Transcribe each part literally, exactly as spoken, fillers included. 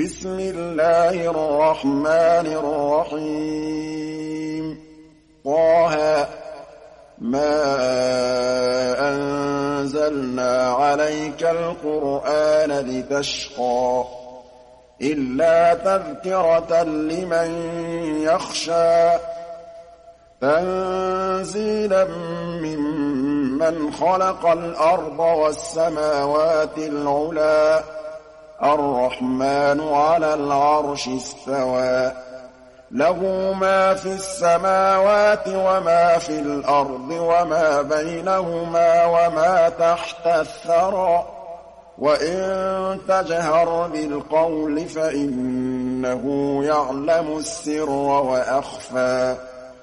بسم الله الرحمن الرحيم طه ما أنزلنا عليك القرآن لتشقى إلا تذكرة لمن يخشى تنزيلا ممن خلق الأرض والسماوات العلى الرحمن على العرش استوى له ما في السماوات وما في الأرض وما بينهما وما تحت الثرى وإن تجهر بالقول فإنه يعلم السر وأخفى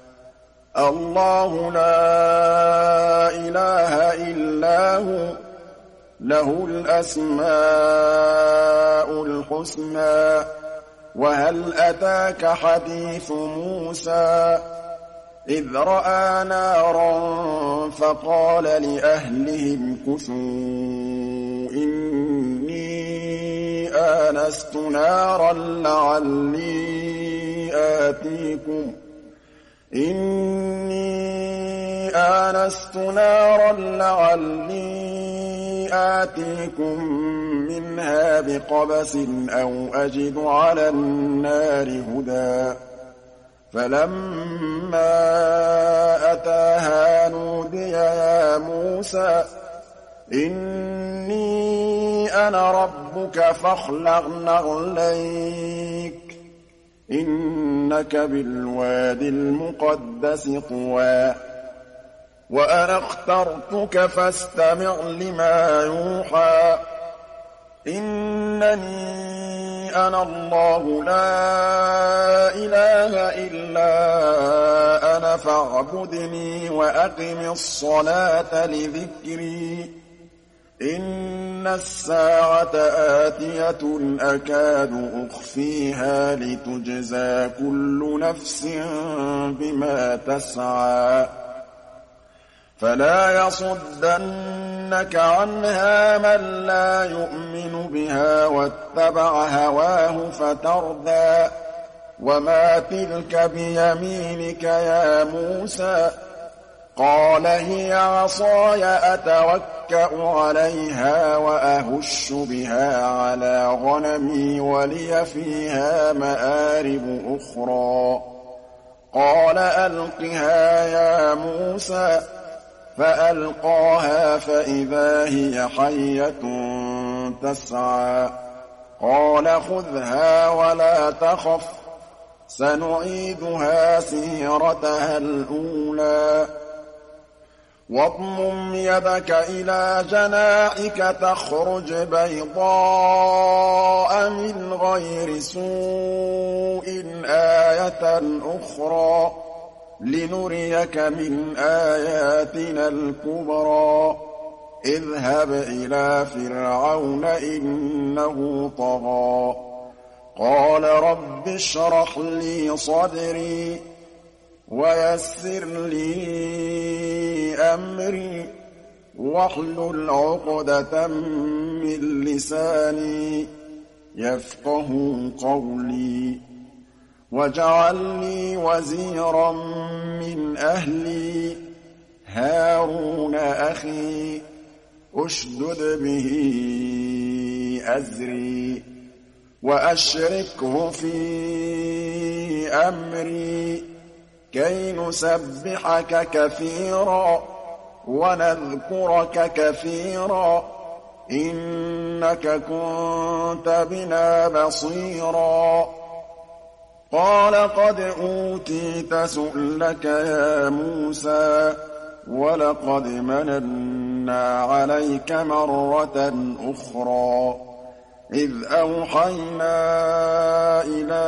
الله لا إله إلا هو له الأسماء الحسنى وهل أتاك حديث موسى إذ رأى نارا فقال لأهلهم كثوا إني آنست نارا لعلي آتيكم إني آنست نارا لعلي آتيكم منها بقبس أو أجد على النار هدى فلما أتاها نودي يا موسى إني أنا ربك فاخلع نعليك إنك بالوادي المقدس طوى وأنا اخترتك فاستمع لما يوحى إنني أنا الله لا إله إلا أنا فاعبدني وأقم الصلاة لذكري إن الساعة آتية أكاد أخفيها لتجزى كل نفس بما تسعى فلا يصدنك عنها من لا يؤمن بها واتبع هواه فتردى وما تلك بيمينك يا موسى قال هي عصاي أتوكأ عليها وأهش بها على غنمي ولي فيها مآرب أخرى قال ألقها يا موسى فألقاها فإذا هي حية تسعى قال خذها ولا تخف سنعيدها سيرتها الأولى واضمم يدك إلى جناحك تخرج بيضاء من غير سوء آية أخرى لنريك من آياتنا الكبرى اذهب إلى فرعون إنه طغى قال رب اشرح لي صدري ويسر لي أمري واحلل عقدة من لساني يفقه قولي واجعل لي وزيرا من أهلي هارون أخي أشدد به أزري وأشركه في أمري كي نسبحك كثيرا ونذكرك كثيرا إنك كنت بنا بصيرا قال قد أوتيت سؤلك يا موسى ولقد مننا عليك مرة أخرى إذ أوحينا إلى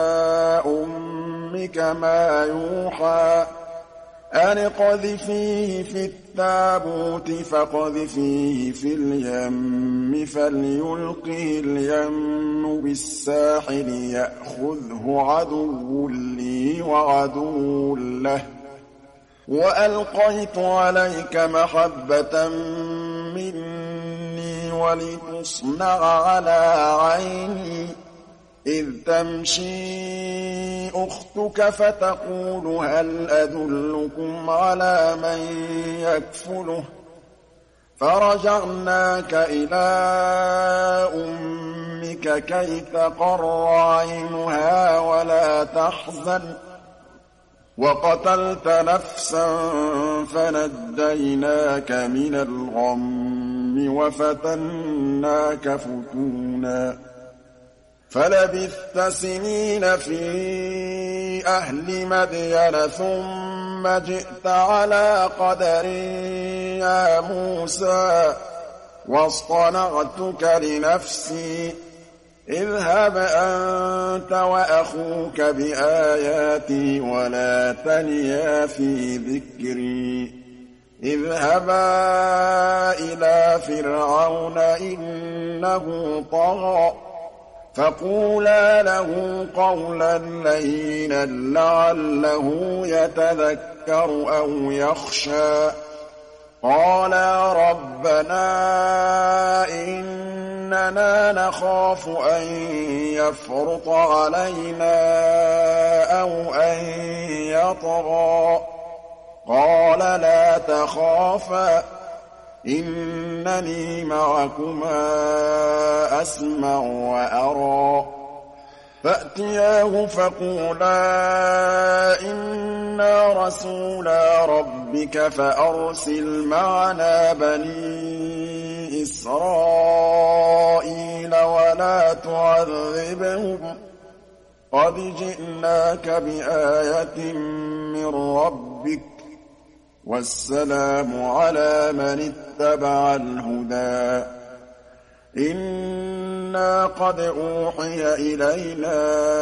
أمك ما يوحى أن اقذفيه في التابوت فاقذفيه في اليم فليلقه اليم بالساحل يأخذه عدو لي وعدو له وألقيت عليك محبة مني ولتصنع على عيني إذ تمشي أختك فتقول هل أدلكم على من يكفله فرجعناك إلى أمك كي تقر عينها ولا تحزن وقتلت نفسا فنجيناك من الغم وفتناك فتونا فلبثت سنين في أهل مدين ثم جئت على قدر يا موسى واصطنعتك لنفسي اذهب أنت وأخوك بآياتي ولا تنيا في ذكري اذهبا إلى فرعون إنه طغى فقولا له قولا لينا لعله يتذكر أو يخشى قالا ربنا إننا نخاف أن يفرط علينا أو أن يطغى قال لا تخافا إنني معكما أسمع وأرى فأتياه فقولا إنا رسولا ربك فأرسل معنا بني إسرائيل ولا تعذبهم قد جئناك بآية من ربك والسلام على من اتبع الهدى إنا قد أوحي إلينا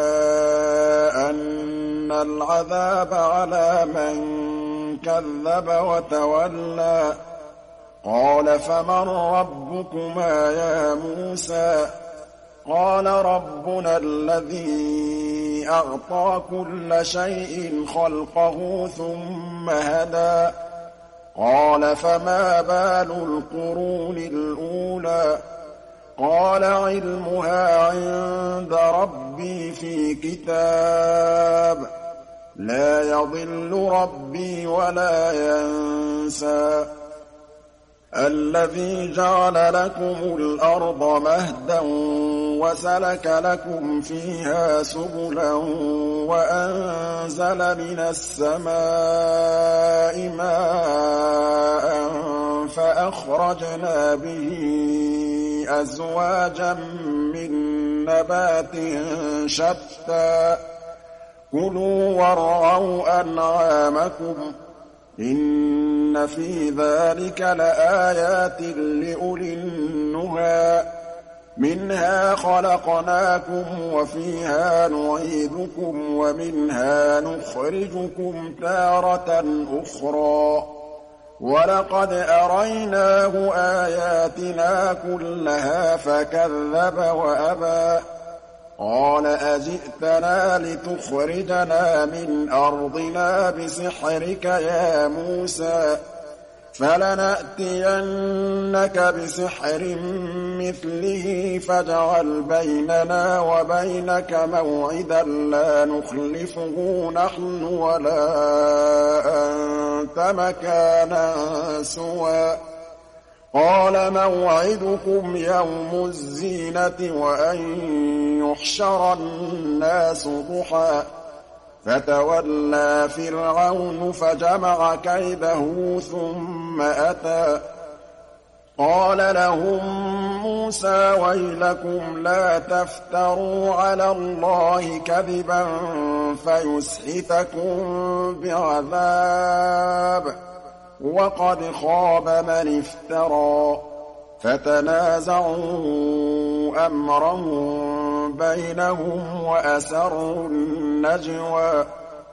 أن العذاب على من كذب وتولى قال فمن ربكما يا موسى قال ربنا الذي أعطى كل شيء خلقه ثم هدى قال فما بال القرون الأولى قال علمها عند ربي في كتاب لا يضل ربي ولا ينسى الذي جعل لكم الأرض مهدا وسلك لكم فيها سبلا وأنزل من السماء ماء فأخرجنا به أزواجا من نبات شتى كلوا وارعوا أنعامكم إن في ذلك لآيات لأولي النهى منها خلقناكم وفيها نعيدكم ومنها نخرجكم تارة أخرى ولقد أريناه آياتنا كلها فكذب وأبى قال أجئتنا لتخرجنا من أرضنا بسحرك يا موسى فلنأتينك بسحر مثله فاجعل بيننا وبينك موعدا لا نخلفه نحن ولا أنت مكانا سوى قال موعدكم يوم الزينة وأن يحشر الناس ضحى فتولى فرعون فجمع كيده ثم أتى قال لهم موسى ويلكم لا تفتروا على الله كذبا فيسحتكم بعذاب وقد خاب من افترى فتنازعوا أمرهم بينهم وأسروا النجوى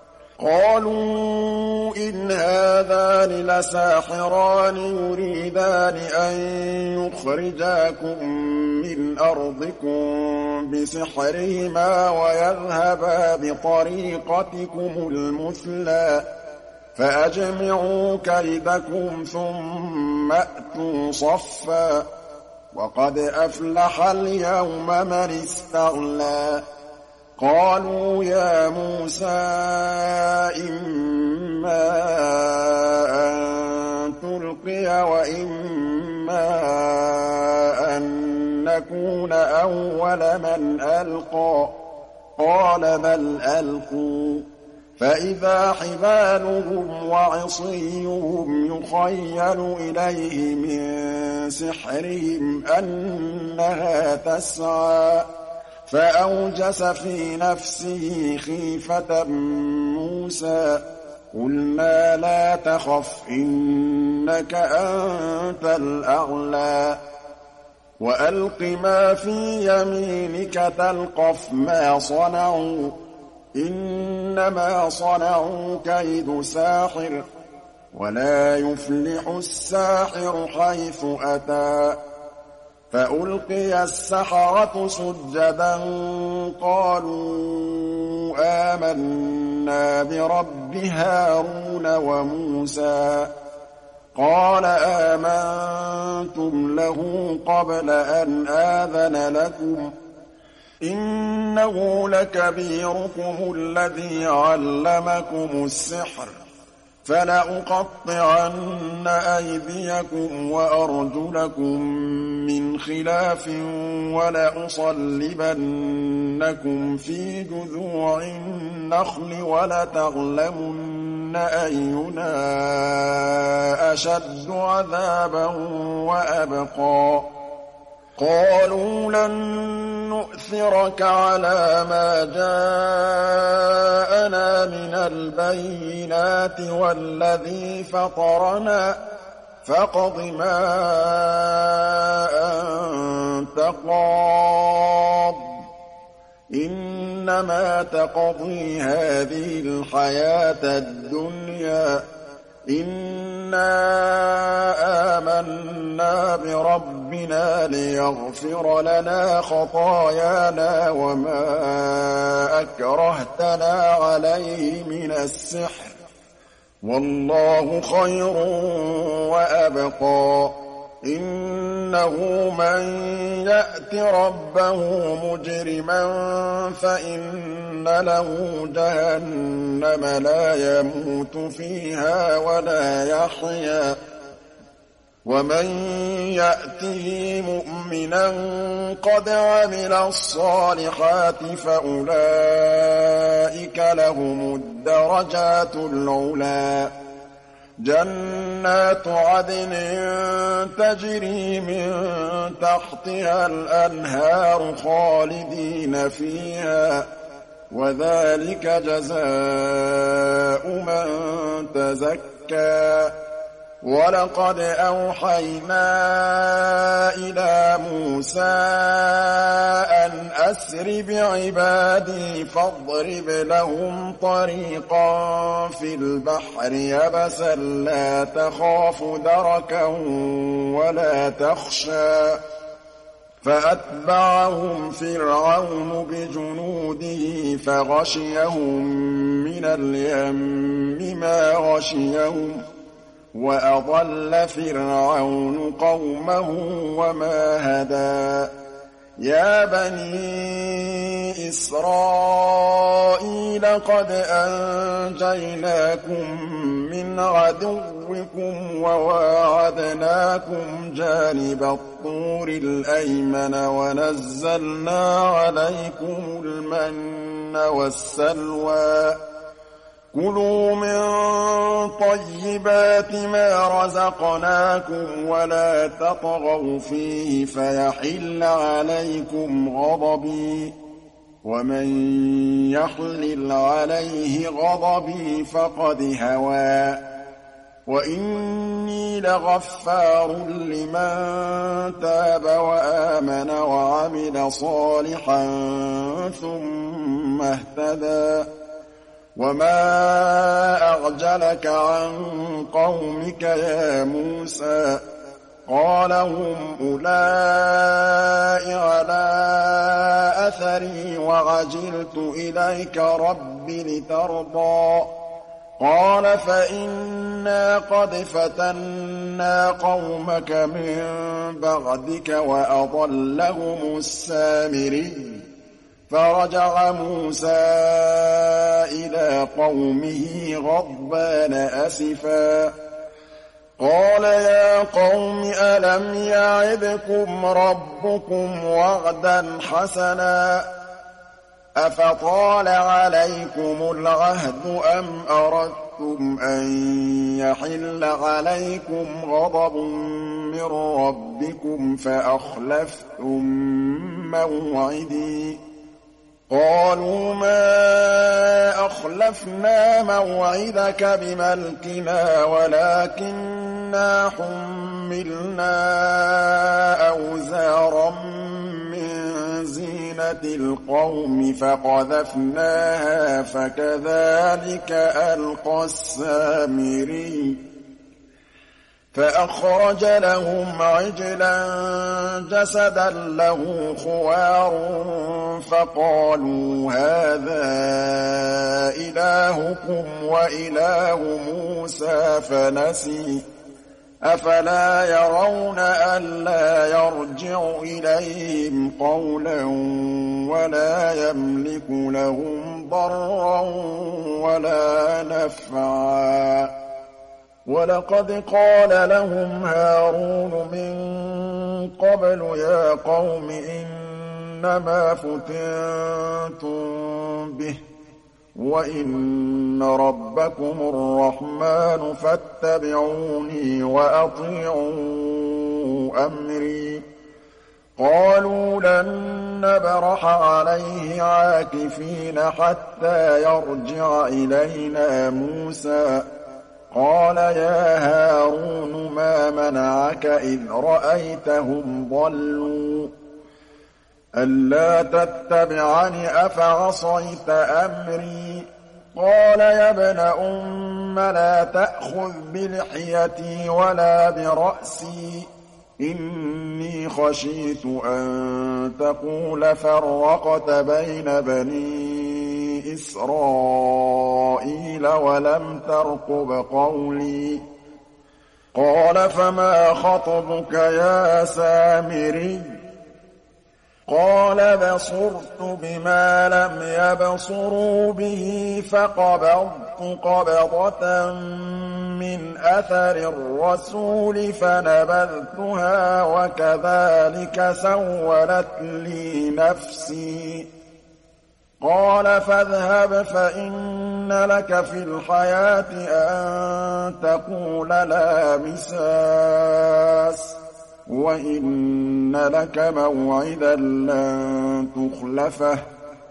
قالوا إن هذان لساحران يريدان أن يخرجاكم من أرضكم بسحرهما ويذهبا بطريقتكم المثلى فأجمعوا كيدكم ثم أتوا صفا وقد أفلح اليوم من استغنى قالوا يا موسى إما أن تلقي وإما أن نكون أول من ألقى قال بل ألقوا فإذا حبالهم وعصيهم يخيل إليه من سحرهم أنها تسعى فأوجس في نفسه خيفة موسى قلنا لا تخف إنك أنت الأعلى وألق ما في يمينك تلقف ما صنعوا إنما صنعوا كيد ساحر ولا يفلح الساحر حيث أتى فألقي السحرة سجدا قالوا آمنا برب هارون وموسى قال آمنتم له قبل أن آذن لكم إنه لكبيركم الذي علمكم السحر فلأقطعن أيديكم وأرجلكم من خلاف ولأصلبنكم في جذوع النخل ولتعلمن أينا أشد عذابا وأبقى قالوا لن نؤثرك على ما جاءنا من البينات والذي فطرنا فاقض ما أنت قاض إنما تقضي هذه الحياة الدنيا إنا آمنا بربنا ليغفر لنا خطايانا وما أكرهتنا عليه من السحر والله خير وأبقى إنه من يأت ربه مجرما فإن له جهنم لا يموت فيها ولا يحيا ومن يأته مؤمنا قد عمل الصالحات فأولئك لهم الدرجات العلى جنات عدن تجري من تحتها الأنهار خالدين فيها وذلك جزاء من تزكى ولقد أوحينا إلى موسى أن أسر بعبادي فاضرب لهم طريقا في البحر يبسا لا تخاف دركا ولا تخشى فأتبعهم فرعون بجنوده فغشيهم من اليم ما غشيهم وأضل فرعون قومه وما هدى يا بني إسرائيل قد أنجيناكم من عدوكم وواعدناكم جانب الطور الأيمن ونزلنا عليكم المن والسلوى كلوا من طيبات ما رزقناكم ولا تطغوا فيه فيحل عليكم غضبي ومن يحلل عليه غضبي فقد هوى وإني لغفار لمن تاب وآمن وعمل صالحا ثم اهتدى وما أعجلك عن قومك يا موسى قال هم أولئك على أثري وعجلت إليك رب لترضى قال فإنا قد فتنا قومك من بعدك وأضلهم السامري فرجع موسى إلى قومه غضبان أسفا قال يا قوم ألم يعدكم ربكم وعدا حسنا أفطال عليكم العهد أم أردتم أن يحل عليكم غضب من ربكم فأخلفتم موعدي قالوا ما أخلفنا موعدك بملكنا ولكننا حملنا أوزارا من زينة القوم فقذفناها فكذلك ألقى السامري فأخرج لهم عجلا جسدا له خوار فقالوا هذا إلهكم وإله موسى فنسي أفلا يرون ألا يرجع إليهم قولا ولا يملك لهم ضرا ولا نفعا ولقد قال لهم هارون من قبل يا قوم إنما فتنتم به وإن ربكم الرحمن فاتبعوني وأطيعوا أمري قالوا لن نبرح عليه عاكفين حتى يرجع إلينا موسى قال يا هارون ما منعك إذ رأيتهم ضلوا ألا تتبعني أفعصيت أمري قال يا ابن أم لا تأخذ بلحيتي ولا برأسي إني خشيت أن تقول فرقت بين بني إسرائيل ولم ترقب قولي قال فما خطبك يا سامري قال بصرت بما لم يبصروا به فقبضت قبضة من أثر الرسول فنبذتها وكذلك سولت لي نفسي قال فاذهب فإن لك في الحياة أن تقول لا مساس وإن لك موعدا لن تخلفه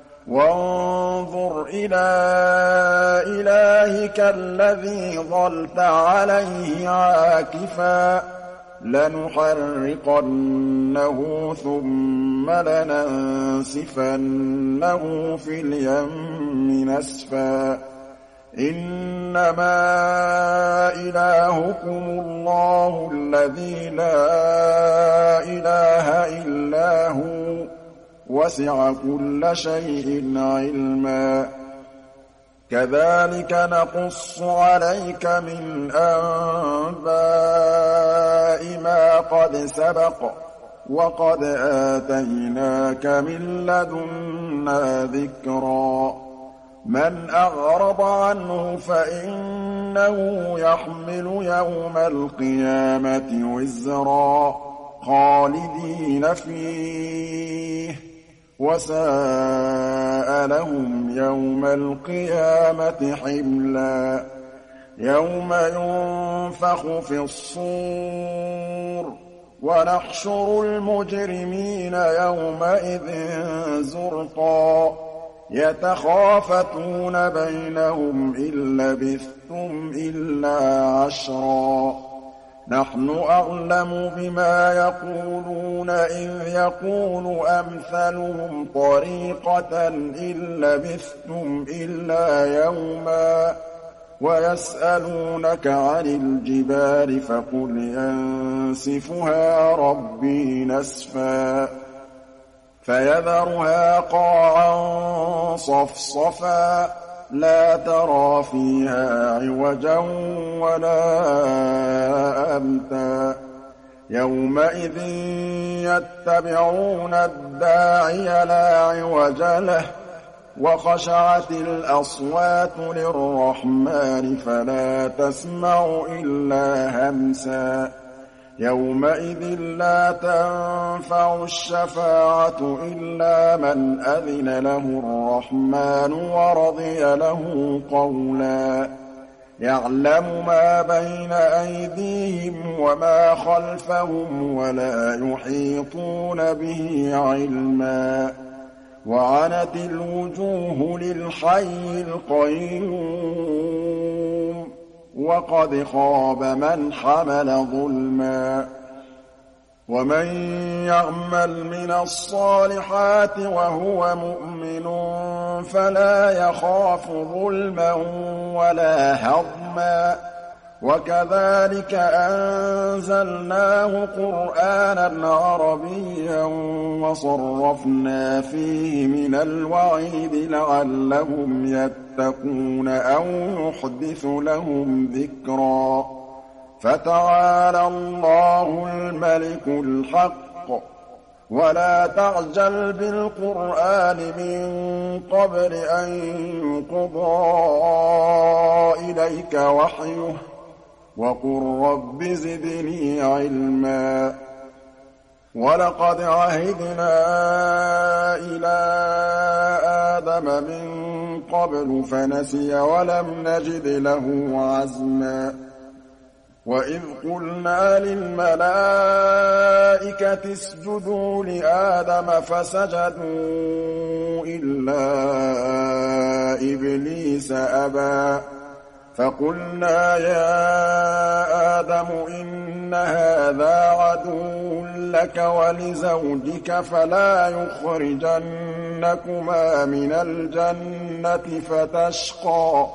وانظر إلى إلهك الذي ظلت عليه عاكفا لنحرقنه ثم لننسفنه في اليم نسفا إنما إلهكم الله الذي لا إله إلا هو وسع كل شيء علما كذلك نقص عليك من أنباء ما قد سبق وقد آتيناك من لدنا ذكرا من أعرض عنه فإنه يحمل يوم القيامة وزرا خالدين فيه وساء لهم يوم القيامة حملا يوم ينفخ في الصور ونحشر المجرمين يومئذ زرقا يتخافتون بينهم إن لبثتم إلا عشرا نحن أعلم بما يقولون إذ يقول أمثلهم طريقة إن لبثتم إلا يوما ويسألونك عن الجبال فقل ينسفها ربي نسفا فيذرها قاعا صفصفا لا ترى فيها عوجا ولا أمتا يَوْمَئِذٍ يَتَّبِعُونَ الدَّاعِيَ لَا عِوَجَ لَهُ وَخَشَعَتِ الْأَصْوَاتُ لِلرَّحْمَٰنِ فَلَا تَسْمَعُ إِلَّا هَمْسًا يَوْمَئِذٍ لَّا تَنفَعُ الشَّفَاعَةُ إِلَّا مَنْ أَذِنَ لَهُ الرَّحْمَٰنُ وَرَضِيَ لَهُ قَوْلًا يَعْلَمُ مَا بَيْنَ أَيْدِيهِمْ وَمَا خَلْفَهُمْ وَلَا يُحِيطُونَ بِهِ عِلْمًا وَعَنَتِ الْوُجُوهُ لِلْحَيِّ الْقَيُّومِ وَقَدْ خَابَ مَنْ حَمَلَ ظُلْمًا وَمَن يَعْمَلْ مِنَ الصَّالِحَاتِ وَهُوَ مُؤْمِنٌ فَلَا يَخَافُ ظُلْمًا وَلَا هَضْمًا وَكَذَٰلِكَ أَنزَلْنَاهُ قُرْآنًا عَرَبِيًّا وَصَرَّفْنَا فِيهِ مِنَ الْوَعِيدِ لَعَلَّهُمْ يَتَّقُونَ أَوْ يُحْدِثُ لَهُمْ ذِكْرًا فَتَعَالَى اللَّهُ الْمَلِكُ الْحَقُّ وَلَا تَعْجَلْ بِالْقُرْآنِ مِن قَبْلِ أَن يُقْضَىٰ إِلَيْكَ وَحْيُهُ وَقُل رَّبِّ زِدْنِي عِلْمًا وَلَقَدْ عَهِدْنَا إِلَىٰ آدَمَ مِن قَبْلُ فَنَسِيَ وَلَمْ نَجِدْ لَهُ عَزْمًا وَإِذْ قُلْنَا لِلْمَلَائِكَةِ اسْجُدُوا لِآدَمَ فَسَجَدُوا إِلَّا إِبْلِيسَ أَبَىٰ فَقُلْنَا يَا آدَمُ إِنَّ هَٰذَا عَدُوٌّ لَّكَ وَلِزَوْجِكَ فَلَا يُخْرِجَنَّكُمَا مِنَ الْجَنَّةِ فَتَشْقَىٰ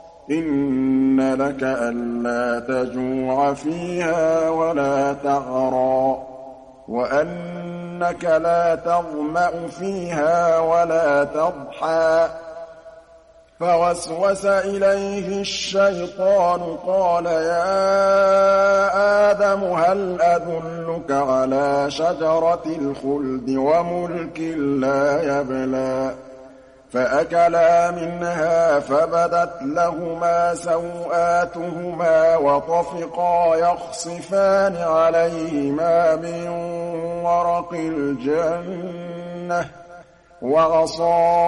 إِنَّ لَكَ أَلَّا تَجُوعَ فِيهَا وَلَا تَعْرَىٰ وَأَنَّكَ لَا تَظْمَأُ فِيهَا وَلَا تَضْحَىٰ فَوَسْوَسَ إِلَيْهِ الشَّيْطَانُ قَالَ يَا آدَمُ هَلْ أَدُلُّكَ عَلَىٰ شَجَرَةِ الْخُلْدِ وَمُلْكٍ لَّا يَبْلَىٰ فَأَكَلَا مِنْهَا فَبَدَتْ لَهُمَا سَوْآتُهُمَا وَطَفِقَا يَخْصِفَانِ عَلَيْهِمَا مِن وَرَقِ الْجَنَّةِ وَعَصَىٰ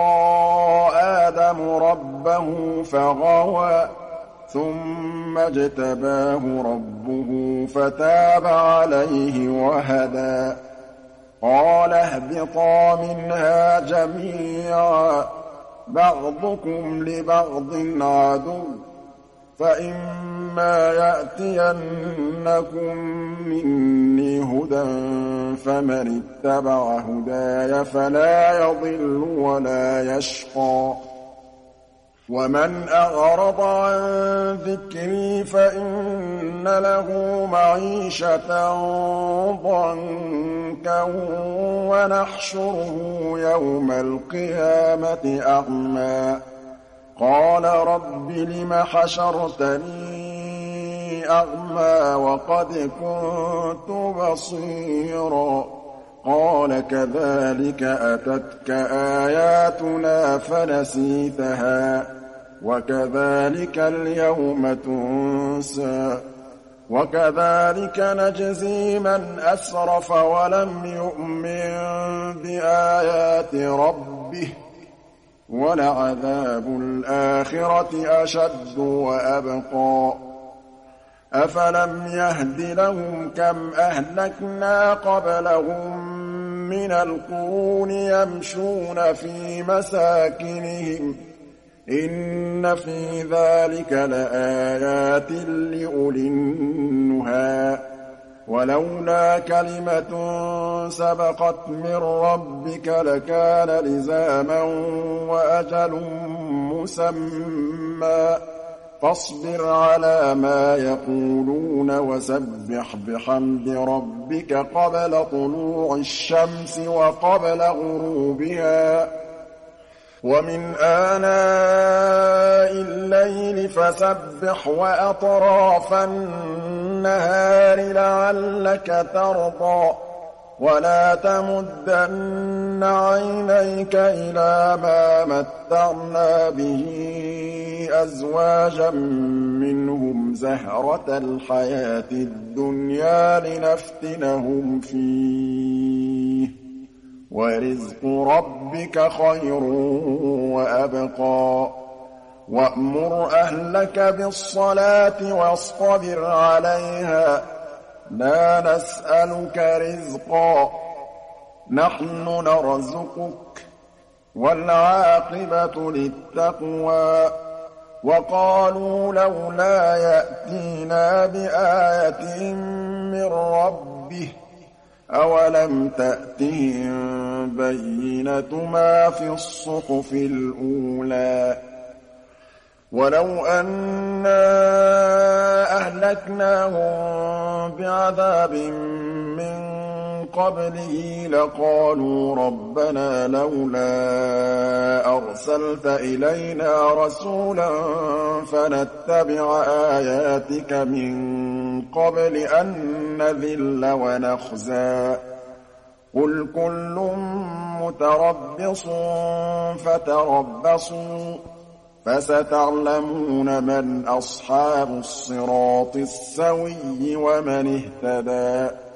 آدَمُ رَبَّهُ فَغَوَىٰ ثُمَّ اجْتَبَاهُ رَبُّهُ فَتَابَ عَلَيْهِ وَهَدَىٰ قَالَ اهْبِطَا مِنْهَا جَمِيعًا بَعْضُكُمْ لِبَعْضٍ عَدُوٌّ فَإِمَّا يَأْتِيَنَّكُم مِّنِّي هُدًى فَمَنِ اتَّبَعَ هُدَايَ فَلَا يَضِلُّ وَلَا يَشْقَىٰ وَمَنْ أَعْرَضَ عَن ذِكْرِي فَإِنَّ لَهُ مَعِيشَةً ضَنكًا وَنَحْشُرُهُ يَوْمَ الْقِيَامَةِ أَعْمَىٰ قَالَ رَبِّ لِمَ حَشَرْتَنِي أَعْمَىٰ وَقَدْ كُنتُ بَصِيرًا قَالَ كَذَٰلِكَ أَتَتْكَ آيَاتُنَا فَنَسِيتَهَا وَكَذَٰلِكَ الْيَوْمَ تُنسَىٰ وَكَذَٰلِكَ نَجْزِي مَنْ أَسْرَفَ وَلَمْ يُؤْمِن بِآيَاتِ رَبِّهِ وَلَعَذَابُ الْآخِرَةِ أَشَدُّ وَأَبْقَىٰ أَفَلَمْ يَهْدِ لَهُمْ كَمْ أَهْلَكْنَا قَبْلَهُم مِّنَ الْقُرُونِ يَمْشُونَ فِي مَسَاكِنِهِمْ ۗ إِنَّ فِي ذَٰلِكَ لَآيَاتٍ لِّأُولِي النُّهَىٰ وَلَوْلَا كَلِمَةٌ سَبَقَتْ مِن رَّبِّكَ لَكَانَ لِزَامًا وَأَجَلٌ مُّسَمًّى فاصبر على ما يقولون وسبح بحمد ربك قبل طلوع الشمس وقبل غروبها ومن آناء الليل فسبح وأطراف النهار النَّهَارِ لَعَلَّكَ تَرْضَىٰ وَلَا تَمُدَّنَّ عَيْنَيْكَ إِلَىٰ مَا مَتَّعْنَا بِهِ أَزْوَاجًا مِّنْهُمْ زَهْرَةَ الْحَيَاةِ الدُّنْيَا لِنَفْتِنَهُمْ فِيهِ ۚ وَرِزْقُ رَبِّكَ خَيْرٌ وَأَبْقَىٰ وَأْمُرْ أَهْلَكَ بِالصَّلَاةِ وَاصْطَبِرْ عَلَيْهَا ۖ لَا نَسْأَلُكَ رِزْقًا ۖ نَّحْنُ نَرْزُقُكَ ۗ وَالْعَاقِبَةُ لِلتَّقْوَىٰ وَقَالُوا لَوْلَا يَأْتِينَا بِآيَةٍ مِّن رَّبِّهِ ۚ أَوَلَمْ تَأْتِهِم بَيِّنَةُ مَا فِي الصُّحُفِ الْأُولَىٰ وَلَوْ أَنَّا أَهْلَكْنَاهُم بِعَذَابٍ مِّن قَبْلِهِ لَقَالُوا رَبَّنَا لَوْلَا أَرْسَلْتَ إِلَيْنَا رَسُولًا فَنَتَّبِعَ آيَاتِكَ مِن قَبْلِ أَن نَّذِلَّ وَنَخْزَىٰ ۚ قُلْ كُلٌّ مُّتَرَبِّصٌ فَتَرَبَّصُوا ۖ فَسَتَعْلَمُونَ مَنْ أَصْحَابُ الصِّرَاطِ السَّوِيِّ وَمَنِ اهْتَدَىٰ